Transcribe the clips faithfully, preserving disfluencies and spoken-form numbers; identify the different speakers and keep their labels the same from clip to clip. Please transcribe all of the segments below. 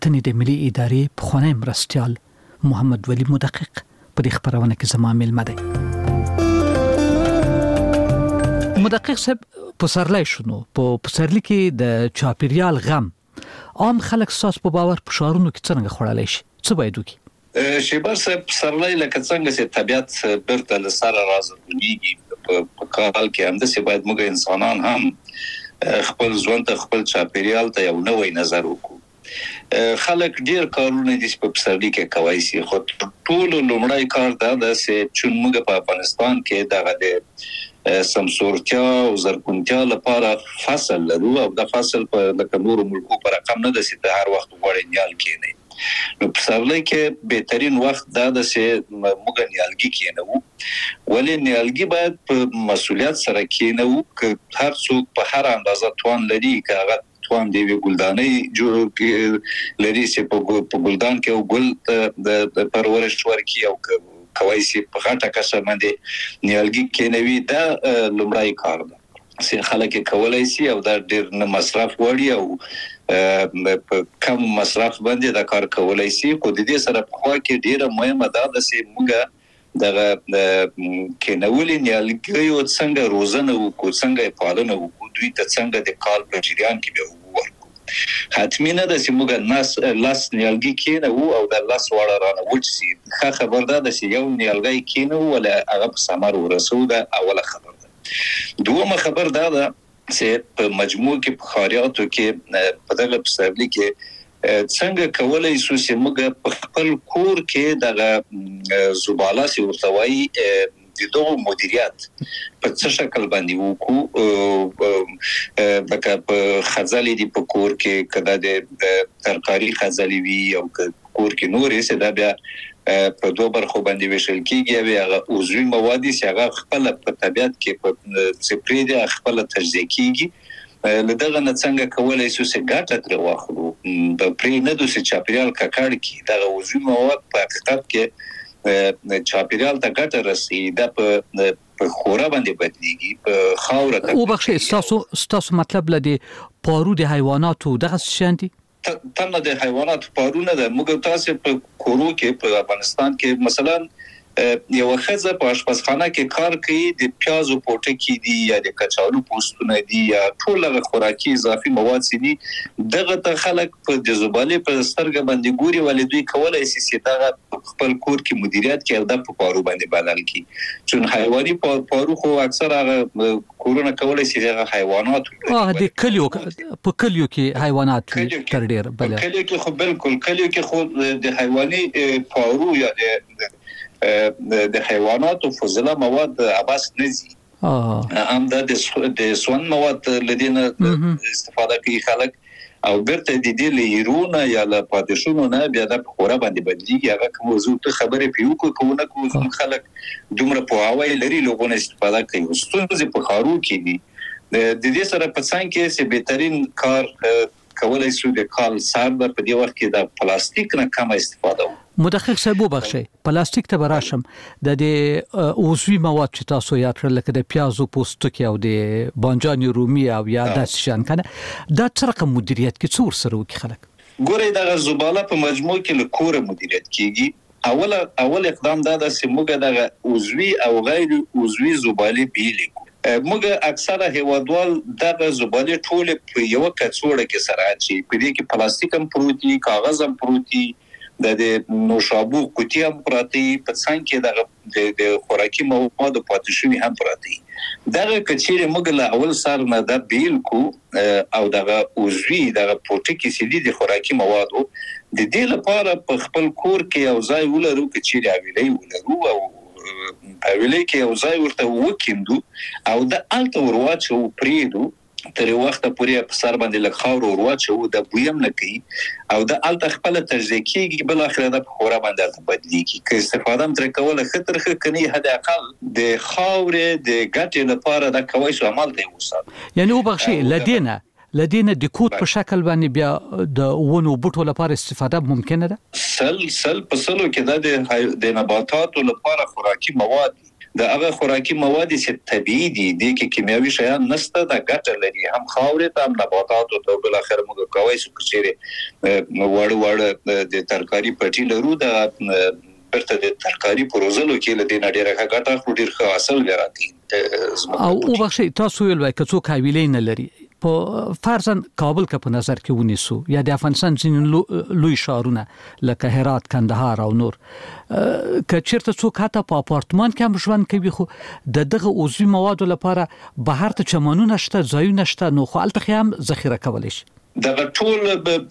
Speaker 1: تنې د ملي ادارې پخوانی مرستیال محمد ولی مدقق په دې خبرونه کې زما ملمه دی. مدقق صاحب پسرلی شنو په پسرلی کې د چاپیریال غم عام خلک ساس په باور په شهرونو کې څنګه خړلای شي؟ څه باید وکړي؟
Speaker 2: شیبر صاحب پسرلی لکه څنګه چې طبيعت برته لسره راځي په کال کې هم د سی باید موږ انسانان هم خپل ژوند ته خپل چاپیریال ته یو نوې نظر وکړو. خلک ډیر کارونه دي په پسرلی کې کوي سي خو ټول لومړی کار دا ده چې موږ په افغانستان کې دغه د سمسورتیا او زرګونتیا لپاره فصل لرو او د فصل په لکه نور ملکو پر رقم نه ده چې هر وخت وړي نیال کېنه. نو پسرلی کې بهترین وخت دا ده چې موږ نیالګي کېنو ولې نیالګي باید په مسؤلیت سره کېنو ک هر څوک په هر اندازه توان لري کاغه توان دی ګلدانې جوړ لري چې په ګلدان کې او ګل د پرورش ورکی او کوي چې په غټه کسه باندې نیالګي کېنوي دا لومړی کار ده چې خلک کولای شي او دا ډیر نه مصرف وړي او په کم مصرف باندې دا کار کولای شي خو د دې سره په خوا کې ډیره مهمه ده چې موږ دغه کېنولې نیالګي او څنګه روزنه وکړو څنګه پالنه وکړو دوی ته څنګه د کال په جریان کې به ورکو. حتمی نه ده چې موږ ناس لاس نیالګي کېنو او د لاس وړه رانه وچ سي. ښه خبر ده چې یو نیالګي کېنو ولا هغه په ثمر ورسو ده اوله خبر ده. دومره خبر ده چې په مجموع کې په خاریاتو کې په دغه پسرلی کې څنګه کولای شو چې موږ په خپل کور کې دغه زباله سي ورتوي د دوه مدیریت په څه شکل باندې وکړو لکه په خزالې دی په کور کې کدا د ترکاری خزالې وی او کور کې نورې څه دا بیا په دوه برخو باندې وشل کېږي او هغه عضوي مواد چې هغه خپل په طبيعت کې په سپری دي خپل تجزیه کېږي. لدغه نه څنګه کولای شو چې ګټه تر واخلو په پرې نه دوی چې چاپیریال ککړ کی دغه عضوي مواد په حقیقت کې چاپیریال ته ګټه رسي دا په خورا باندې بدليږي په خاور ته.
Speaker 1: او بخښه تاسو تاسو مطلب لدی پارو د حیواناتو دغه شاندي
Speaker 2: تنه د حیواناتو پارونه د موږ تاسو په کورو کې په افغانستان کې مثلا یو خزه په آشپزخانه کې کار کوي د پیازو پوټه کې دي یا د کچالو پوستونه دي یا ټول خوراکي اضافي مواد دي دغه ته خلک په د زباله په سترګه باندې ګوري ولې دوی کولای شي چې دغه خپل کور کې مدیریت کوي د پارو باندې بدل کی چون حیواني پارو خو اکثر هغه کورونه کولای شي د حیوانات
Speaker 1: اه د کلیو په کلیو کې حیوانات تر ډیر بل
Speaker 2: کلیو کې خو بالکل کلیو کې خو د حیواني پارو یا د د حیوانات او فضله مواد عباس نزي هم د د سون مواد لدينا استفاده کوي خلک او برته د دې لیرونه یا له پاتشونو نه بیا د خورا باندې بدلیږي هغه کوم موضوع ته خبره پیو کوونه کوم خلک دومره په هواي لري لوګونه استفاده کوي ستونزې په خارو کې دي د دې سره په څنګه کې چې بهترین کار کولای شو د کال سر په دې وخت کې د پلاستیک نه کم استفاده وکړو.
Speaker 1: مدقق صاحب وبخښئ پلاستیک ته براشم د دې عضوي مواد چې تاسو یاد کړل لکه د پیازو پوستکی او د بانجان رومي او یا د شان کنه دا څه رقم مدیریت کې څور سره وکي خلک
Speaker 2: ګورې د زباله په مجموع کې له کور مدیریت کیږي. اول اول اقدام دا د سیموګه د عضوي او غیر عضوي زباله بیلې موږ اکثره هیوادوال دغه زباله ټول په یو کڅوړه کې سره اچي په دې کې پلاستیک هم پروتي کاغذ هم پروتي د نوشابو قوتي هم پراتی په څنګه د د خوراکي مواد پاتې شوی هم پراتی دغه کچېره موږ له اول سر نه د بیل کو او دغه عضوي دغه پروتي کې سړي د خوراکي موادو د دې لپاره په خپل کور کې او ځای ولرو کچېره ویلې ولرو او اویلې کې او ځای ورته وکیندو او د الته ورواچو پریدو تر وخت پورې په سر باندې لږ خاور ورواچو د بویم نه کوي او د الته خپل تجزیه کیږي بل اخر د خورا باندې بدلیږي که استفاده تر کوله خطر خکني هدا اقل د خاور د ګټې لپاره د کوي شو عمل دی وسه
Speaker 1: یعنی وبخښي لدينا لدينا د کوټ په شکل باندې بیا د ونو بوټو لپاره استفاده ممکنه ده
Speaker 2: سل سل په سلو کې د د نباتاتو لپاره خوراکي مواد د هغه خوراکي مواد چې طبيعي دي د کیمیاوي شیان نشته د ګټه لري هم خاورې ته هم نباتات او بل اخر موږ کوي چې وړ وړ د ترکاری پټي لرو د برته د ترکاری پروزلو کې له دې ډیره ګټه خو ډیر ښه حاصل وراتي
Speaker 1: او او بخښي تاسو ویل وای کڅو کاویلې نه لري په فرضاً کابل کا په نظر کې ونیسو یا د افغانستان ځینې لوی شهرونه لکه هرات کندهار او نور که چیرته څوک حتی په اپارتمان کې هم ژوند کوي خو د دغه عضوي موادو لپاره بهر ته چمنونه شته ځایونه شته نو خو الته هم ذخیره کولای شي
Speaker 2: د ټول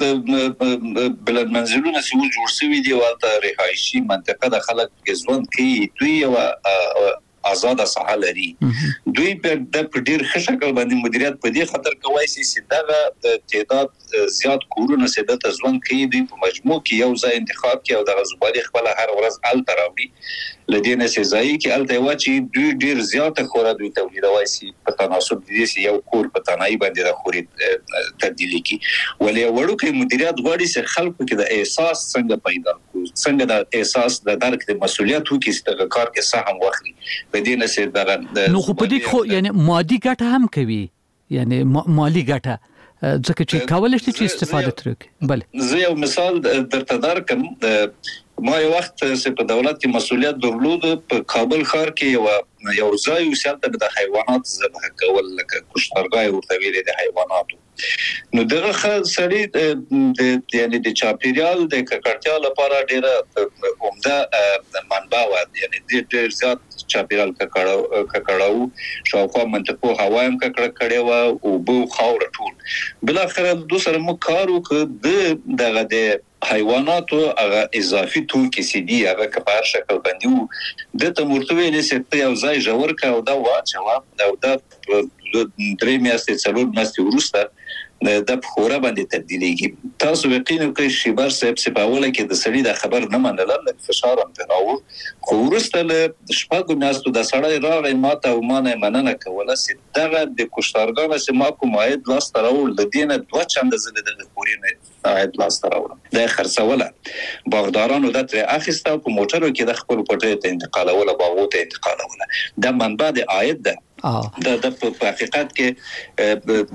Speaker 2: بلد منزلونه چې جوړ شوی دی والته رهایشي منطقه د خلک ژوند کوي دوی او آزاد ساحه لري دوی په د ډیر ښه شکل باندې مدیریت په دې خاطر کوي چې دغه تعداد زیات کورونه سده ته ژوند کوي دوی په مجموع کې یو ځای انتخاب کوي او د غزوبالي خپل هر ورځ ال تراوي لدينا سزای کې ال ته واچي دوی ډیر زیات خوره دوی تولیدوي سي په تناسب دي چې یو کور په تنهایی باندې د خوري تبدیلی کی ولې وړو کې مدیریت غواړي چې خلکو کې د احساس څنګه پیدا کو څنګه د احساس د درک د مسولیت وکړي چې د کار کې سهم واخلي بدینه سي دغه
Speaker 1: نو خو په دې خو یعنی مادي ګټه هم کوي یعنی مالی ګټه ځکه چې کولای شي چې استفاده ترې بل
Speaker 2: زه یو مثال درته درکم ما یو وخت چې په دولت کې مسولیت درلود په کابل ښار کې یو یو ځای وسیلته د حیوانات ذبح کول لکه کشتارګای ورته ویل د حیواناتو نو دغه سړی د یعنی د چاپیریال د ککړتیا لپاره ډیره عمده منبع و یعنی ډیر زیات چاپیریال ککړاو ککړاو شاوخوا منطقو هوا هم ککړه کړي و او بو خاور ټول بل اخر د سره مو کارو ک د دغه د حیواناتو هغه اضافي توکي سي دي هغه کبار شکل باندې د تمورتوي لسته یو ځای جوړ کا او دا واچوا او دا درې میاشتې څلور میاشتې وروسته د خورا باندې تبدیلیږي تاسو یقینا کوي شي بار سب سپاوله کې د سړي د خبر نه منل د فشار هم تراو خو ورسته له شپږ میاشتو د سړی راغی ماته او مانه مننه کوله چې دغه د کوشتارګانو چې ما کوم عاید لاس تراو لدینه دوه چند زله د خورینه عاید لاس تراو د خرڅوله باغدارانو د تر اخیسته په موټرو کې د خپل پټه ته انتقالوله باغو ته انتقالوله د منبع د عاید ده دا د په حقیقت کې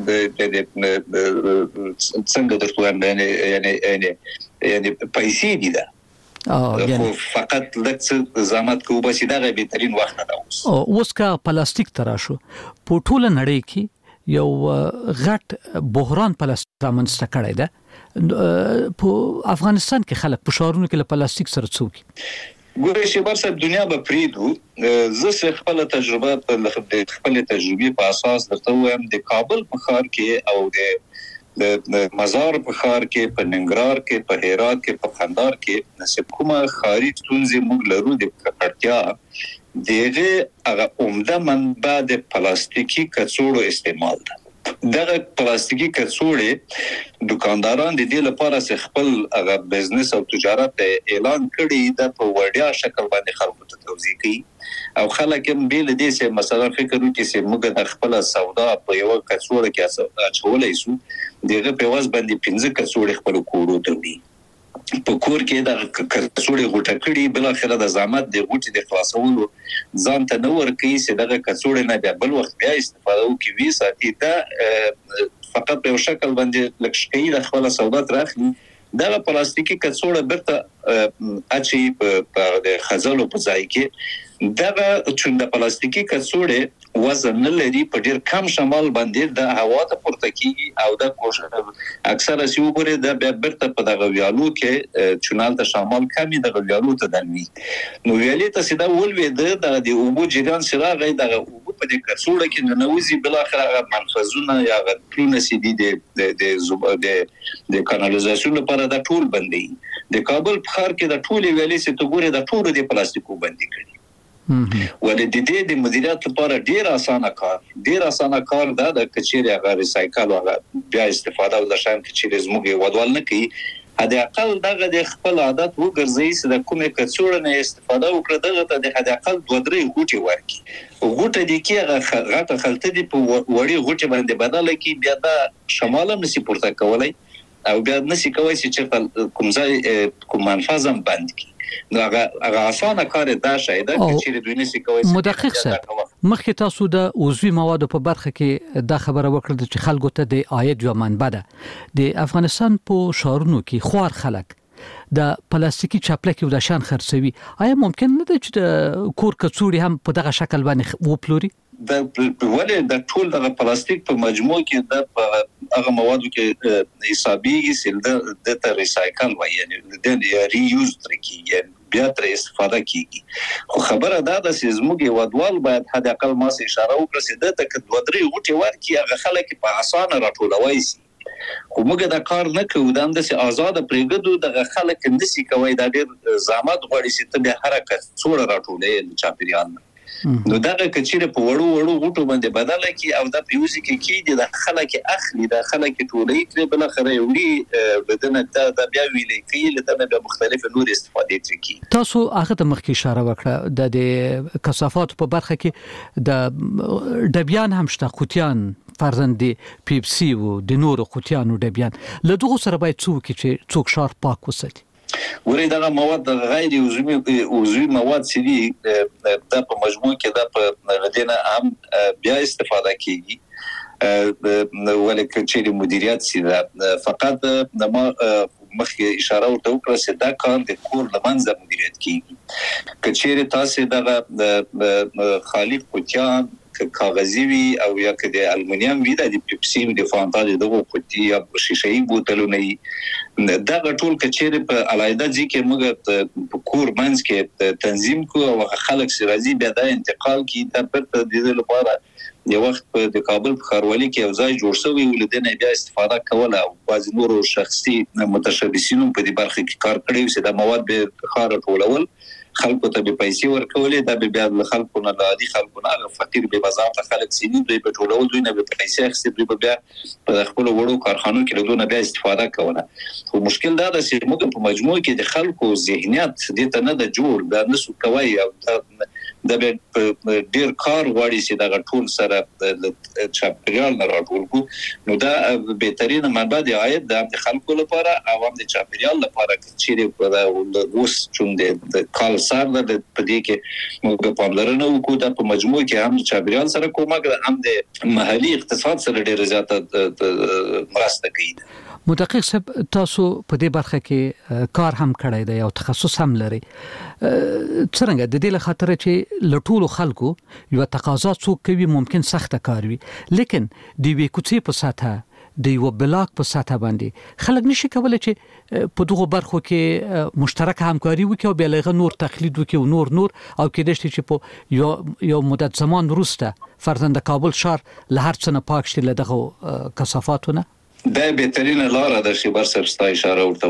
Speaker 2: څنګه درته وایم یعنی یعنی یعنی پیسې دي دا او فقط لکه زحمت کو بس دا بهترین وخت ده اوس
Speaker 1: اوس کا پلاستیک تراشو په ټوله نړۍ کې یو غټ بحران پلاستیک رامنځته کړی ده په افغانستان کې خلک په شهرونو کې له پلاستیک سره څوک
Speaker 2: ګورې چې بر صاحب دنیا به پریدو زه خپل تجربه په خپل تجربه په اساس درته وایم د کابل په ښار کې او د د مزار په ښار کې په ننګرهار کې په هرات کې په قندهار کې نسب کومه ښاري ستونزې موږ لرو د ککړتیا دغه هغه عمده منبع د پلاستیکي کڅوړو استعمال ده دغه پلاستیکي کڅوړې دکانداران د دې لپاره چې خپل هغه بزنس او تجارت اعلان کړي د په وړیا شکل باندې خلکو ته توضیح کوي او خلک هم بیل دې چې مثلا فکر وکړي چې موږ د خپل سودا په یو کڅوړه کې اچولای شو دغه په واس باندې پنځه کڅوړې خپل کوړو ته وړي په کور کې د کڅوړې غوټه کړي بل اخره د زحمت د غوټي د خلاصولو ځان ته نور کوي چې دغه کڅوړې نه بیا بل وخت بیا استفاده وکړي وی ساتي دا فقط په شکل باندې لکشکې د خپل سودا ترخلي دغه پلاستیکي کڅوړه برته اچي په د خزلو په ځای کې دغه چې د پلاستیکي کڅوړې وزن لري په ډیر کم شمال باندې د هوا ته پورته کیږي او د کوشش اکثره سی وګوري د برته په دغه ویالو کې چونال ته شمال کمی د ویالو ته دنوي نو ویالي ته سیده ولوي د د اوبو جریان سره غي د اوبو په د کڅوړه کې ننوزي بل اخر منفذونه یا غټونه سي دي د د د کانالیزاسیون لپاره د ټول بندي د کابل په ښار کې د ټول ویالي سي ته ګوري د ټول د پلاستیکو بندي کړي ولې د دې د مدیریت لپاره ډیر اسانه کار ډیر اسانه کار دا د کچېری هغه ریسایکل او بیا استفاده او د شان کچېری زموږ ودوال نه کوي هدا اقل دغه د خپل عادت وګرځي چې د کومه کڅوړه نه استفاده وکړه دغه ته د هدا اقل دوه درې غوټي ورکي غوټه دي کې غټه خلته دي په وړي غوټي باندې بدله کی بیا دا شماله نسی پورته کولای او بیا نسی کوي چې کوم ځای کوم منفذم باندې کی نو هغه هغه اسانه کار دا شاید چې دوی نسی کوي.
Speaker 1: مدقق صاحب مخکې تاسو د عضوي موادو په برخه کې دا خبره وکړه چې خلکو ته د عاید یو منبع ده. د افغانستان په شهرونو کې خوار خلک د پلاستیکي چاپلکي او د شان خرڅوي. آیا ممکن نه ده چې د کور کڅوړي هم په دغه شکل باندې وپلوري؟
Speaker 2: د ولې د ټول د پلاستیک په مجموع کې د هغه موادو کې حسابيږي چې د د ریسایکل وایي یعنی د ری یوز ترکیږي بیا تر استفاده کیږي. خو خبره دا ده چې زموږ ودوال باید حد اقل ما سه اشاره وکړي چې د تک دوه درې غوټي ورکی هغه خلک په اسانه راټولوي سي. خو موږ دا کار نه کوو، دا د آزاد پرېګدو د خلک اندسي کوي دا ډېر زحمت غواړي چې ته به حرکت څوړه راټولې د چاپیریال. نو دا کچېره په وړو وړو غوټو باندې بدله کی او دا پیوزي کې کی د خلک اخلي د خلک ټولې کړي بل خره وړي بدنه دا بیا ویلې کی له د مختلف نور استفاده کوي.
Speaker 1: تاسو هغه ته مخکې اشاره وکړه د د کثافات په برخه کې د ډبیان هم شته، خوتیان فرزند پیپسي او د نور خوتیانو ډبیان له دغه سره باید څوک چې څوک شار پاک وساتي.
Speaker 2: ورې دغه مواد غیر عضوي عضوي مواد چې دي د په مجموع کې د په غدینه هم بیا استفاده کیږي ولکه چې مدیریت سي فقط د ما مخکې اشاره ورته وکړه چې دا کار د کور لمنځه مدیریت کیږي. کچېره تاسو دغه خالق کوچان کاغذي وي او یا که د المونیم وي د پیپسي د فانتا دغه قوتي یا شیشه‌ای بوتلونه دا ټول کچېره په علایده ځکه موږ په کور منځ کې تنظیم کو او خلک سرازي بیا د انتقال کی د پرته د لپاره یو وخت په کابل په خاروالي کې یو ځای جوړ شوی ولدنه بیا استفاده کوله او بعض نور شخصي متشبثین په دې برخه کې کار کړی چې د مواد به خار ټولول خلکو ته به پیسې ورکولې دا به بیا د خلکو نه عادي خلکو نه فقیر به بازار ته خلک سینې دوی په ټولول دوی نه به پیسې اخیستي دوی به بیا په خپل وړو کارخانو کې له نه بیا استفاده کوله. خو مشکل دا ده چې موږ په مجموع کې د خلکو ذهنیت دې ته نه د جوړ دا نسو کوي او د ډیر کار غواړي چې دا ټول سره د چاپیریال نه راټول کو. نو دا بهترینه منبع د عاید د خلکو لپاره او هم د چاپیریال لپاره چې په اوس چون د کال سره د پدې کې موږ پاملرنه وکړو د په مجموع کې هم چاپیریال سره کومک هم د محلي اقتصاد سره ډیر زیاته مرسته کوي.
Speaker 1: مدقق صاحب تاسو په دې برخه کې کار هم کړی دی او تخصص هم لري. څنګه د دې له خاطر چې لټول خلکو یو تقاضا څوک کوي ممکن سخت کار وي لیکن د وی کوڅې په ساته د یو بلاک په ساته باندې خلک نشي کولای چې په دغه برخو کې مشترک همکاري وکړي او بلغه نور تقلید وکړي او نور نور او کې دشت چې په یو یو مدت زمان وروسته فرزند کابل شهر له هر څه نه پاک شي له دغه کثافاتونه.
Speaker 2: دا بهترینه لاره ده چې بر سرستا اشاره ورته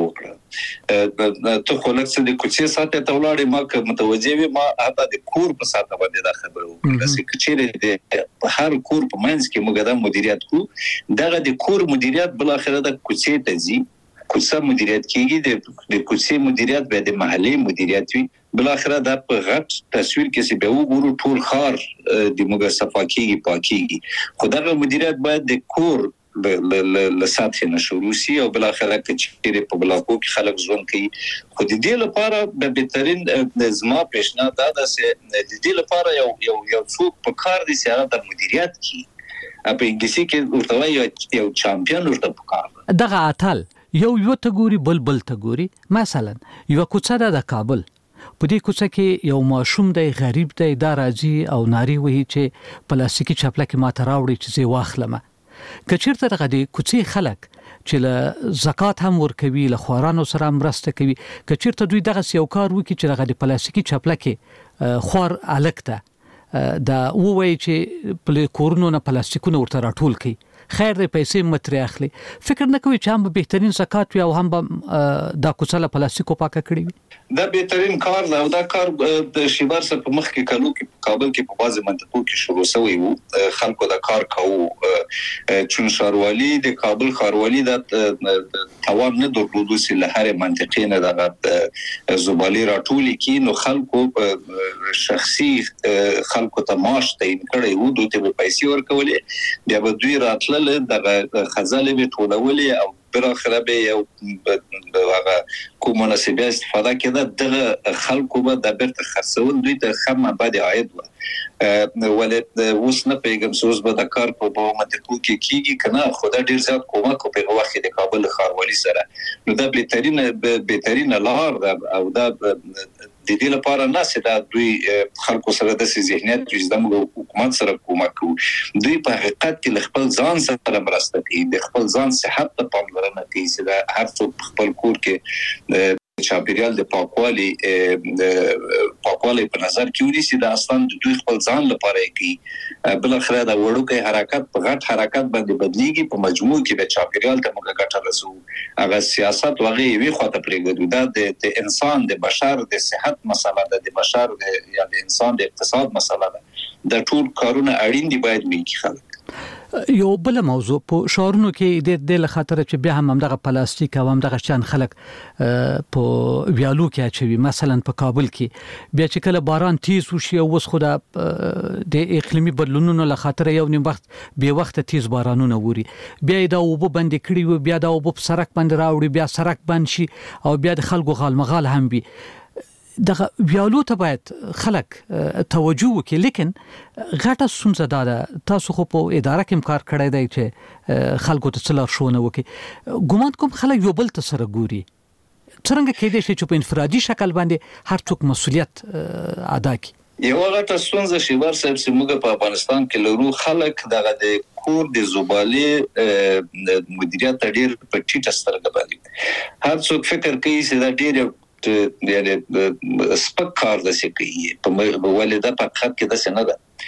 Speaker 2: وکړه. ته خو لکه د کوڅې ساته ته ولاړې ما که متوجه وي ما حتی د کور په ساته باندې دا خبره وکړه چې چیرې د هر کور په منځ کې موږ دا مدیریت کو دغه د کور مدیریت بل اخره د کوڅې ته ځي کوڅه مدیریت کیږي د کوڅې مدیریت به د محلي مدیریت وي بل اخره د په غټ تصویر کې چې به وګورو ټول خار د موږ صفاکیږي پاکیږي خو دغه مدیریت باید د کور ل سطح نشوروسی او بل اخره چې په بلاکو کې خلک ژوند کوي. خو د دې لپاره به بهترین زما پیشنهاد دا ده چې د دې لپاره یو یو یو څوک په کار دي چې هغه د مدیریت کوي په انګلیسي کې ورته یو چمپیون ورته په کار
Speaker 1: دغه اتل یو یو ته ګوري بل بل ته ګوري. مثلا یو کوڅه د کابل په دې کوڅه کې یو ماشوم دی غریب دی دا راځي او ناری وهي چې پلاستیکي چپلکه ماته راوړي چې زه واخلم. کچیرته دغه د کوڅې خلک چې له زکات هم ورکوي له خوارانو سره مرسته کوي کچیرته دوی دغه یو کار وکړي چې دغه د پلاستیکي چپلکه خوار الکته دا وایي چې په کورونو نه پلاستیکونه ورته راټول کړي خیر دې پیسې متري اخلي فکر نه کوي چې هم بهترین زکات وي او هم دا کوڅه له پلاستیکو پاکه کړي وي.
Speaker 2: دا بهترین کار دا دا کار د شیبر سره په مخ کې کلو کې کابل کې په بازي منطقو کې شروع شوی وو خلکو دا کار کوو چون شاروالي د کابل خاروالي د توان نه درلودو چې له هر منطقې نه د زبالي راټولي کې نو خلکو شخصي خلکو ته معاش تعین کړي وو دوی ته پیسې ورکولې بیا به دوی راتلل د خزانه به ټولولې او بل اخر به یو هغه کوم مناسبه استفاده کړه دغه خلکو به د بیرته خرڅول دوی ته خمه بعد عاید و ولې اوس نه پیغام سوز به د کار په منطقو کې کیږي کنه خدای ډیر زیات کومک په وخت د کابل ښاروالي سره نو دا بهترینه بهترینه لار او دا د دې لپاره نه چې دا دوی خلکو سره د ذهنیت چې د حکومت سره کومک کوي دوی په حقیقت کې خپل ځان سره مرسته کوي د خپل ځان صحت ته پاملرنه کوي چې دا هر څوک خپل کور کې چاپیریال د پاکوالي پاکوالي په نظر کې ونیسي دا اصلا دوی خپل ځان لپاره کوي بل اخر دا وړوکی حرکت په غټ حرکت باندې بدلیږي په مجموع کې د چاپیریال ته موږ ګټه رسو هغه سیاست وغه وی خواته پرېږدو دا د انسان د بشر د صحت مسله ده د بشر یا د انسان د اقتصاد مسله ده د ټول کارونه اړین دي باید وي خلک
Speaker 1: یو بل موضوع په شهرونو کې د د خاطر چې بیا هم دغه پلاستیک او هم دغه شان خلک په ویالو کې اچوي مثلا په کابل کې بیا چې کله باران تیز وشي او وس خدا د اقلیمي بدلونونو له خاطر یو نیم وخت به وخت تیز بارانونه ووري بیا دا وب بند کړي و بیا دا وب سرک باندې راوړي بیا سرک بند شي او بیا د خلکو غالمغال هم وي دغه ویالو ته باید خلک توجه وکړي لیکن غټه ستونزه ده تاسو خو په اداره کې کار کړی دی چې خلکو ته څلار شونه وکړي ګومان کوم خلک یو بل ته سره ګوري څنګه کېدای شي چې په انفرادي شکل باندې هر څوک مسؤلیت ادا کړي
Speaker 2: یو غټه ستونزه شي ورسې چې موږ په افغانستان کې لرو خلک دغه د کور د زبالې مدیریت ډیر په ټیټه سترګه باندې هر څوک فکر کوي چې دا ډیر یعنی سپک کار د سکی په ولدا په خط کې د سنه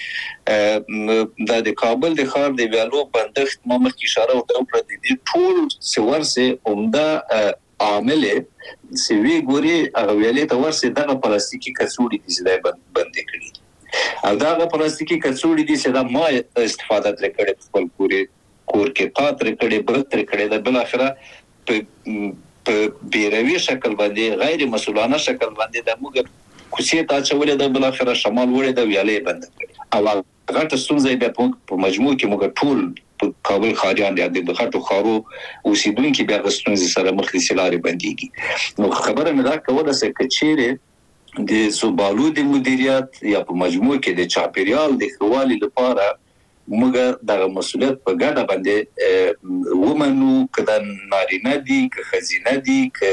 Speaker 2: ده د کابل د خار د ویالو بندښت ما مخکې اشاره وکړه د دې ټول سورسه عمده عامل سوي ګوري هغه ویلې ته ورسه دغه پلاستیکي کڅوړي دي چې بند کړي او دغه پلاستیکي کڅوړي دي چې دا ما استفاده تر کړې خپل کوري کور کې پاتره کړي بل تر کړي د بل اخره په په بیروي شکل باندې غیر مسؤلانه شکل باندې د موږ کوڅې ته چولې د بل اخره شمال وړي د ویالې بند کړي او غټه ستونزه به په مجموع کې موږ ټول په کابل خاریان د غټو خارو اوسیدونکو بیا غستونځ سره مخ دي سلاري باندېږي نو خبره مې دا کوله چې کچېره د زبالو د مدیریت یا په مجموع کې د چاپیریال د خوالي لپاره موږ د مسؤلیت په ګډه باندې ومنو کله نارینه دي که خزینه دي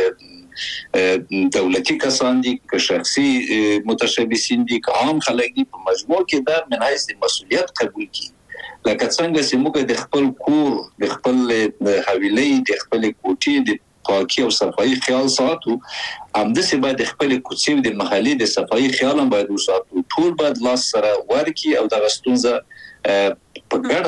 Speaker 2: که دولتي کسان دي که شخصي متشبثین دي که عام خلک دي په مجموع کې دا من حیث مسؤلیت قبول کړي لکه څنګه چې موږ د خپل کور د خپل حویلې د خپل کوټې د پاکي او صفایي خیال ساتو همداسې باید خپل کوڅې د محلي د صفایي خیال هم باید وساتو ټول باید لاس سره ورکی او د غستونزه په ګډه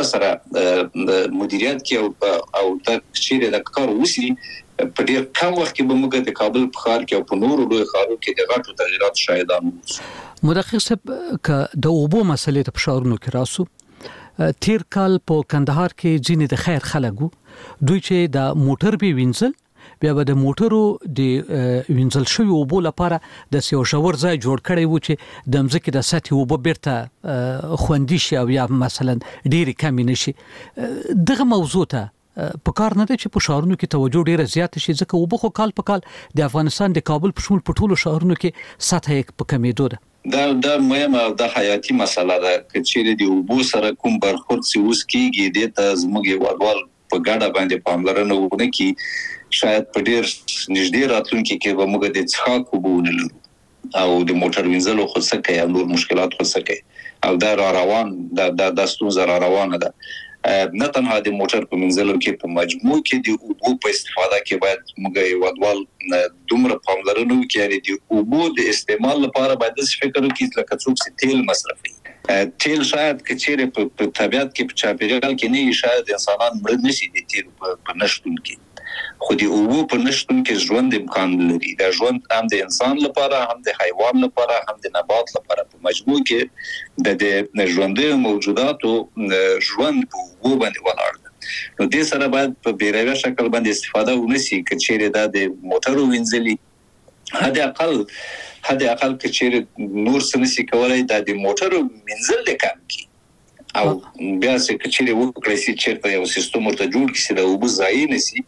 Speaker 2: سره مدیریت کې او او د چیرې د کار وسی په ډیر کم وخت کې به موږ د کابل په ښار کې او په نورو لوی ښارونو کې د غټو تغیرات شاهدان وو
Speaker 1: مدقق صاحب ک د اوبو مسلې ته په شهرونو کې راسو تیر کال په کندهار کې ځینې د خیر خلکو دوی چې د موټر به وینځل بیا به د موټرو د وینځل شوی اوبو لپاره د سیو شاور ځای جوړ کړی و چې د مځکې د سطح اوبو بیرته خوندي شي او یا مثلا ډېری کم نشي دغه موضوع ته په کار نه دی چې په شهرونو کې توجه ډیره زیات شي ځکه اوبو خو کال په کال د افغانستان د کابل په شمول په ټولو شهرونو کې سطح یې په کمیدو ده
Speaker 2: دا دا مهمه او د حیاتي مسله ده چې د اوبو سره کوم برخورد سی اوس کیږي د ته زموږ وړوال په ګډه باندې پاملرنه وکړي کی شاید په ډیر نږدې راتلونکي کې به موږ د څښاک اوبه ونلرو او د موټر وینځلو خو څه کوي او نور مشکلات خو څه کوي او دا را روان دا د ستونزه را روانه ده نه تنها د موټر په وینځلو کې په مجموع کې د اوبو په استفاده کې باید موږ یو ډول دومره پاملرنه وکړو د اوبو د استعمال لپاره باید فکر وکړو لکه څوک چې تیل مصرفي تیل شاید کچېره په طبيعت کې په چاپیریال کې نه شاید انسانان مړ نشي د تیل په نشټون کې خو د اوبو په نشټون کې ژوند امکان لري دا ژوند هم د انسان لپاره هم د حیوان لپاره هم د نبات لپاره په مجموع کې د ژوندۍ موجوداتو ژوند په اوبو باندې ولاړ دی نو د سره باید په بیروي شکل باندې استفاده ونشي کچېره دا د موټرو وینځلي هدا اقل هدا اقل کچېره نور سنسي کولای دا د موټرو وینځل کم کی او بیا چې کچېره وکړي چې چیرته یو سیستم ورته جوړ کړي چې د اوبو ځای نشي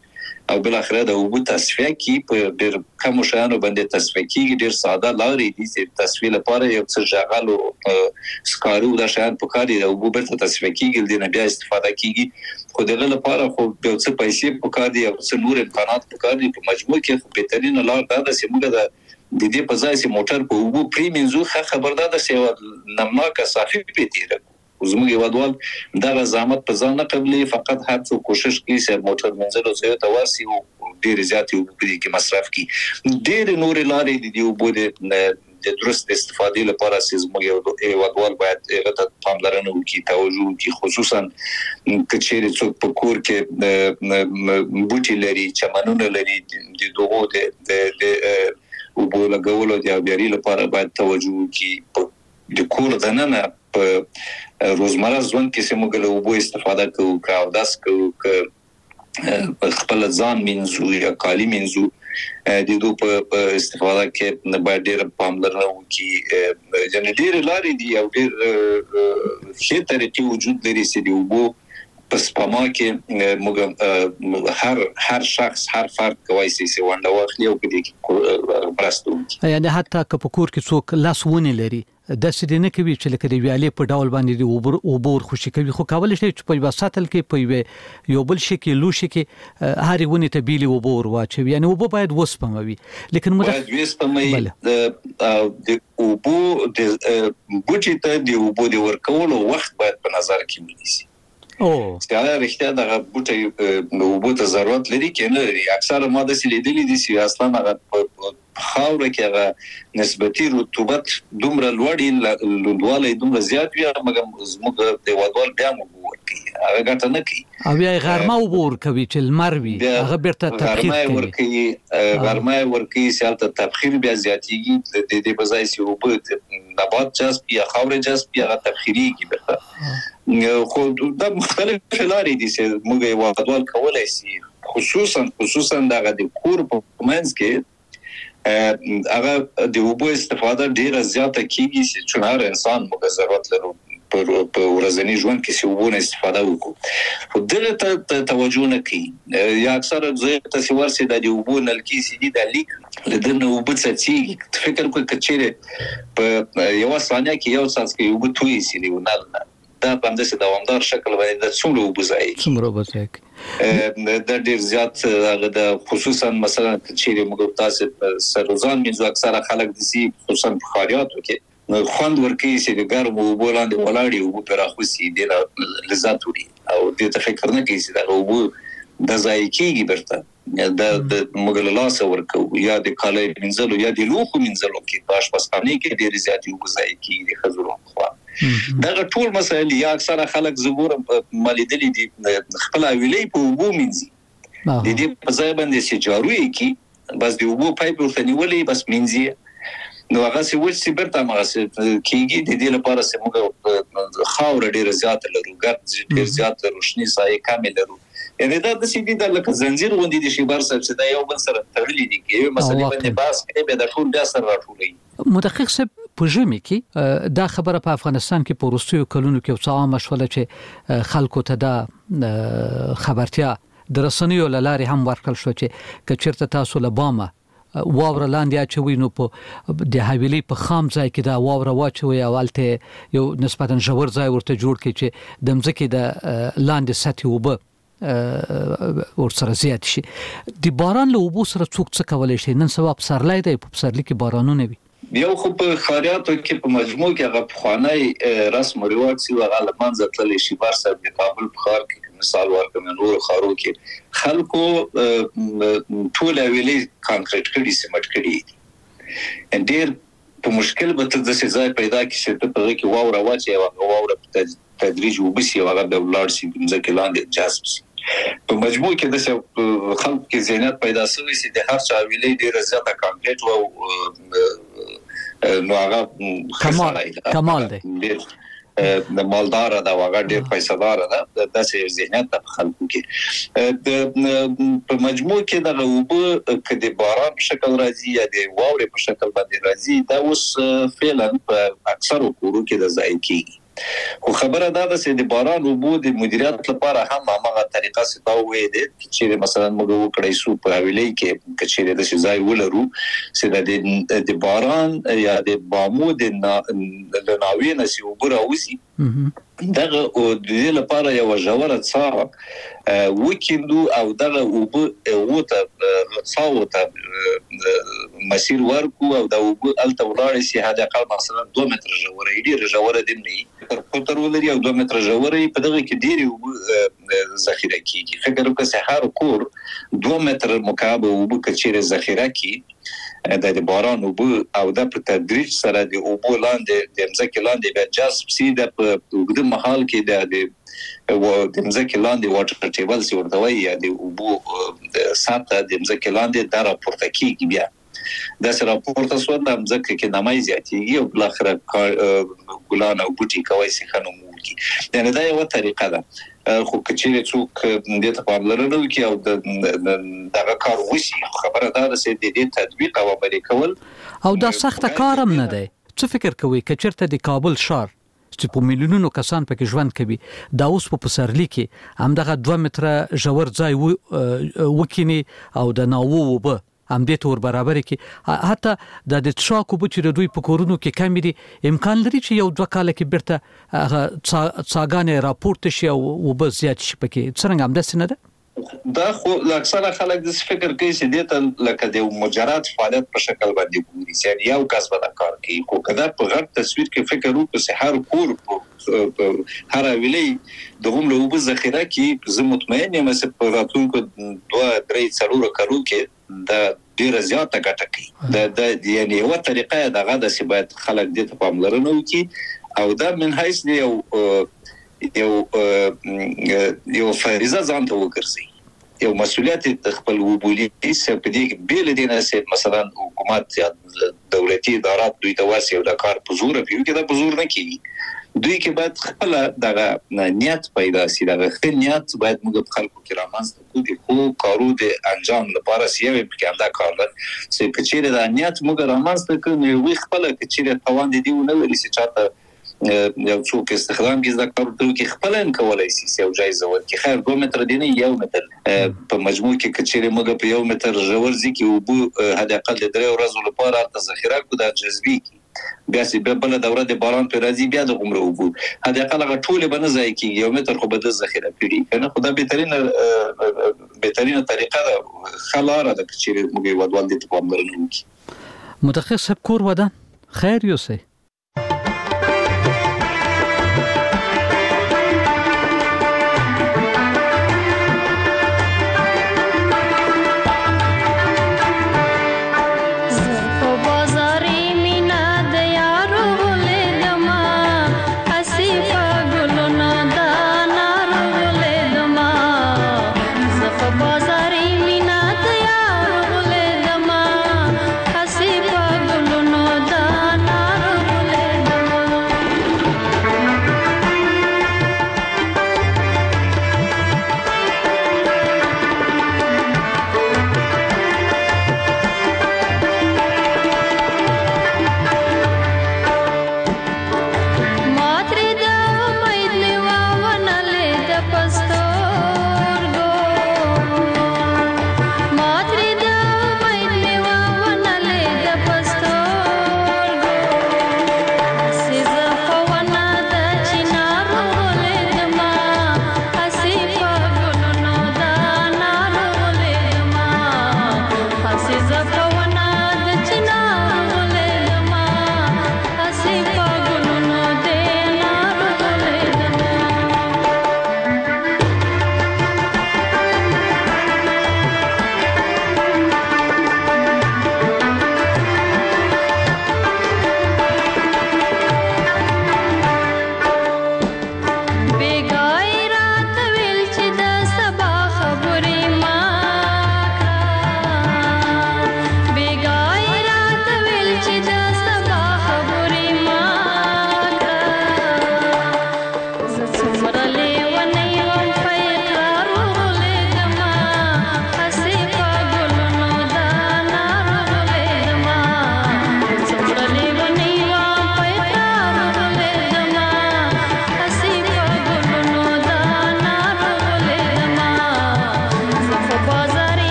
Speaker 2: او بل اخره د اوبو تصفیه کی په ډیر کم شانو باندې تصفیه کی ډیر ساده لارې دي چې تصفیه لپاره یو څه ژغل او سکارو د شان په کار دی د اوبو برته تصفیه کیږي د نه بیا استفاده کیږي خو دغه لپاره خو یو څه پیسې په کار دي او څه نور امکانات په کار دي په مجموع کې بهترین لار دا ده چې موږ د د دې په ځای چې موټر په اوبو پریمنځو خبردار ده چې نمناکه صافي پیتیره زموږ یوادوال دا زحمت په ځان نه قبلي فقط هر څو کوشش کوي چې موټر منځلو ځای ته ورسي او ډیر زیات یو په دې کې مصرف کوي ډیر نور لارې دي اوبو د درست استفادې لپاره چې زموږ یوادوال باید هغه پاملرنه وکړي توجه وکړي خصوصا کچېرې څوک په کور کې بوټي لري چمنونه لري د دوغو د اوبو لګولو د اوبیاري لپاره باید توجه وکړي د کور دننه په روزمره ژوند کې چې موږ له اوبو استفاده کوو که اودس کوو که خپل ځان مینځو یا کالي مینځو د دوی په استفاده کې باید ډېر پاملرنه وکړي یعنې ډېرې لارې دي او ډېر ښې طریقې وجود لري چې د اوبو په سپما کې موږ هر هر شخص هر فرد کوي چې ونډه واخلي او په دې کې مرسته وکړي
Speaker 1: یعنې حتی که په کور کې څوک لاس ونې لري د سړي نه کوي چې لکه د ویالې په ډول باندې د اوبر اوبور خوشي کوي خو کول شي چې په وساتل کې په یو بل شي کې لو شي کې هر ونې ته بیلي اوبور واچوي یعنی اوبو باید وسپموي لیکن
Speaker 2: باید وسپموي د اوبو د بوټي ته د اوبو د ورکولو وخت باید په نظر کې ونیسي او ستاره رښتیا د بوټي د اوبو ته ضرورت لري کې نه لري اکثره ماده سلیدلې دي چې اصلا هغه خاوره کې هغه نسبتي رطوبت دومره لوړی لوړوالی دومره زیات وي مګر زموږ د وادوال بیا مو ورکوي هغه ګټه نه کوي
Speaker 1: او بیا غرمه اوبه ورکوي چې لمر وي هغه بیرته تبخیر
Speaker 2: کوي غرمه ورکوي چې هلته تبخیر بیا زیاتېږي د دې په ځای چې اوبه نبات جذب یا خاوره جذب یا تبخیریږي بیرته خو دا مختلف لارې دي چې موږ یې وادوال کولی شي خصوصا خصوصا دغه د کور په منځ کې هغه د اوبو استفاده ډیره زیاته کیږي چې چونار انسان موږ ضرورت لرو په ورځني ژوند کې چې اوبو نه استفاده وکړو خو دغه ته توجه نه کوي یا اکثره ځای ته چې ورسي د اوبو نلکي سي دي د لیک لدنه اوبو څڅي فکر کوي کچېره په یو ثانیه کې یو څاڅکی کې اوبو توي سي دی ونل دا په همداسې دوامدار شکل باندې د څومره اوبه ځای
Speaker 1: څومره اوبه ځای
Speaker 2: د ډېر زیات هغه د خصوصا مثلا چې موږ تاسو سرزان مینځو اکثره خلک د سي خصوصا په خاریاتو کې خوند ورکوي چې د ګرمو اوبو لاندې ولاړې اوبه پرې راخوسي ډېره لذت وړي او دې ته فکر نه کوي چې دغه اوبه د ضایع کېږي بیرته د موږ له لاسه ورکوو یا د کالي مینځلو یا د لوښو مینځلو کې په اشپزخانې کې ډېرې زیاتې اوبه ضایع کېږي د ښځو لخوا دغه ټول مسایل یا اکثره خلک زګورم مالیدلې دي خپل ویلې په اوبو مینځي د دې په ځای باندې چې جارو یې کی بس د اوبو پایپ ورته نیولې بس مینځي نو هغه څه وڅ برته مغه کیږي د دې لپاره چې موږ خاور ډیر زیات لرو ګرد ډیر زیات روشنی سایه کامل لرو یعنی دا د سیدی د لکه زنجیر غوندي د شیبر سره چې دا یو بل سره تړلې دي کې یو مسلې باندې باس کې به د ټول بیا سره راټولې
Speaker 1: متحقق صاحب په ژمي کې دا خبره په افغانستان کې په وروستیو کلونو کې څه عامه شوله چې خلکو ته دا خبرتیا د رسنیو له لارې هم ورکړل شو چې کچېرته تاسو له بامه واوره لاندې اچوي نو په د حویلې په خام ځای کې دا واوره واچوي او الته یو نسبتا ژور ځای ورته جوړ کړي چې د مځکې د لاندې سطح اوبه ورسره زیات شي د باران له اوبو سره څوک څه کولای شي نن سبا پسرلی دی په پسرلی کې بارانونه وي
Speaker 2: یو خو په خاریاتو کې په مجموع کې هغه پخوانی رسم او رواج سی هغه لمنځه تللی شي بار صاحب د کابل په ښار کې مثال ورکوم نور خارو کې خلکو ټول ویلې کانکریټ کړي سیمټ کړي ډېر په مشکل به ته د ځای پیدا کې چې ته په کې واوره واچي او واوره په تدریج وبسي او هغه د ولار سي ځکه لاندې جذب سي په مجموع کې د خلکو کې ذهنیت پیدا شوی چې د هر چا ویلې ډېر زیاته کانکریټ او نو هغه
Speaker 1: کمال کمال دی
Speaker 2: د مالدار دا وغه ډېر پیسې دار ده د داسې ذهنیت په خلکو کې د په مجموع کې د اوبه کدي باران په شکل راځي یا د واورې په شکل باندې راځي دا اوس فعلا په اکثر کورو کې د ځای کېږي خو خبره دا ده چې د باران اوبو د مدیریت لپاره هم هغه طریقه ستاوي دي چې مثلا موږ وکړای شو په حواله کې چې د ځای ولرو چې د باران یا د بامو د ناوې نسی وګرا وسی دغه او د دې لپاره یو ژوره څا وکیندو او دغه اوبو وته څاوته مسیر ورکو او د اوبو الته ولاړ شي هدا قال مثلا دوه متر ژوره ډیره ژوره دی نه تر تر ولري او دوه متر ژوره په دغه کې ډیره اوبو ذخیره کیږي فکر وکړه چې هر کور دوه متر مکعب اوبو کچېره ذخیره کی د باران اوبو او د په تدریج سره د اوبو لاندې د مځکې لاندې به جذب سي د وګړو محل کې د د مځکې لاندې واټر ټیبل سي ورته وایي یا د اوبو سطح د مځکې لاندې د راپورته کیږي بیا د سره راپورته سو د مځکې کې نمای زیاتېږي او بل اخر ګلان او بوټي کوي سي خنو مولکی یعنی دا یو طریقه ده خو کچېره څوک د ته پاملرنه کوي او دغه کار وشي خبره دا ده چې د دې تطبیق او عملي کول
Speaker 1: او دا سخت کارم نه دی څه فکر کوي کچرته د کابل شهر چې په میلیونونو کسان پکې ژوند کوي دا اوس په پسرلی کې هم دغه دوه متره ژور ځای وکینی او د ناوو وبه هم دې تور برابر کې حتی د د تشاکو بچی د دوی په کورونو کې کم دي امکان لري چې یو دوه کال کې برته څاګانې راپورته شي او وبه زیات شي پکې څنګه هم داسې نه ده
Speaker 2: دا خو اکثره خلک د فکر کوي چې دې لکه د مجرد فعالیت په شکل باندې ګوري چې یو کس به دا کار کوي خو کدا په غټ تصویر کې فکر وکړو چې هر کور هر ویلي د هم له وبو ذخیره کې زه مطمئن یم چې په راتلونکو دوه درې څلور کارو کې دا ډیره زیاته ګټه کوي د یعنی یو طریقه دغه د سی باید خلک دې ته پاملرنه وکړي او دا من حیث یو یو یو فریضه ځان ته وګرځي یو مسؤلیت خپل وبولي چې په دې بیل دي نه چې مثلا حکومت یا دولتي ادارات دوی ته واسي او د کار په زور پیو کې دا په زور نه کوي دوی کې باید خپل دغه نیت پیدا شي دغه خپل نیت باید موږ خلکو کې رامنځته کوو خو کارو د انجام لپاره سیوي په انده کار لري چې کچېره د نیت موږ رامنځته کوو وي خپل کچېره توان دي نه وري چې چاته یو څوک استخدام کې د کار ته کې خپل ان کولای شي یو جایزه ورکړي خیر دوه متر دی نه یو متر په مجموع کې کچېره موږ په یو متر ژور ځکه او بو هدا اقل د درې ورځې لپاره د ذخیره کو د جذبي بیا چې به بل دوره د باران پر راځي بیا د عمره وبو هدا اقل ټول به نه ځای کې یو متر خو به د ذخیره پیړي کنه خدای بهترین بهترین طریقه ده خلاره د کچېره موږ ودوال دي په عمر نه
Speaker 1: متخصص کور ودان خیر یوسه